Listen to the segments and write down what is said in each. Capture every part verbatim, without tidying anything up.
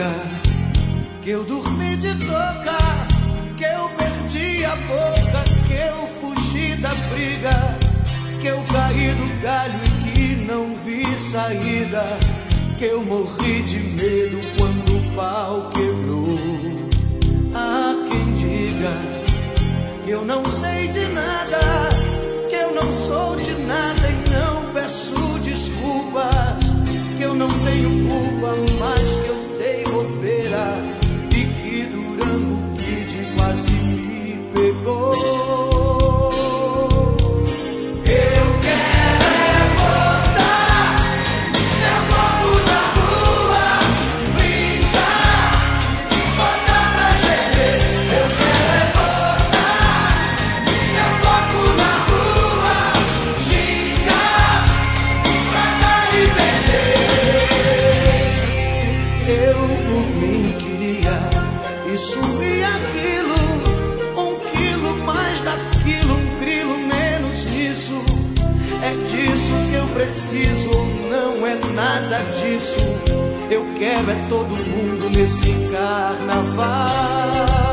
diga que eu dormi de toca, que eu perdi a boca, que eu fugi da briga, que eu caí do galho e que não vi saída, que eu morri de medo quando o pau quebrou. Há quem diga que eu não sei de nada, que eu não sou de nada e não peço desculpas, que eu não tenho culpa, mas que eu dei bobeira e que Durango Kid quase me pegou. Isso e aquilo, um quilo mais daquilo, um grilo menos nisso. É disso que eu preciso ou não é nada disso? Eu quero é todo mundo nesse carnaval.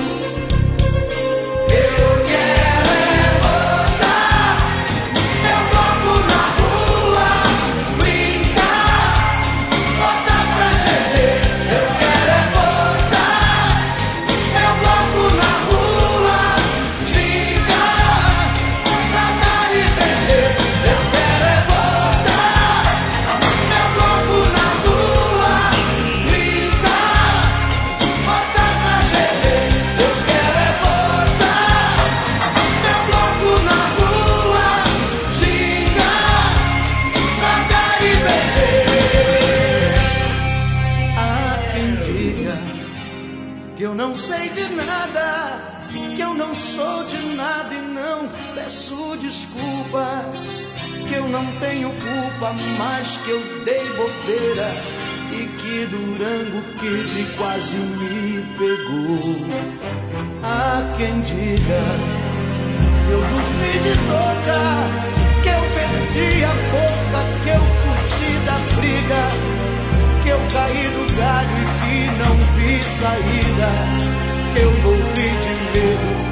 Eu quero é botar meu bloco na rua, brincar, botar pra gemer. Eu quero é botar meu bloco na rua, gingar, cantar e beber. Eu quero é botar meu bloco na rua, brincar, botar pra gemer. Eu quero é botar meu bloco na rua, gingar, cantar e beber. Há quem diga que eu não sei de nada, que eu não sou de nada e não peço desculpas, que eu não tenho culpa, mas que eu dei bobeira e que Durango Kid quase me pegou. Há quem diga que eu dormi de toca, que eu perdi a boca, que eu fugi da briga, que eu caí do galho e que não vi saída, que eu morri de medo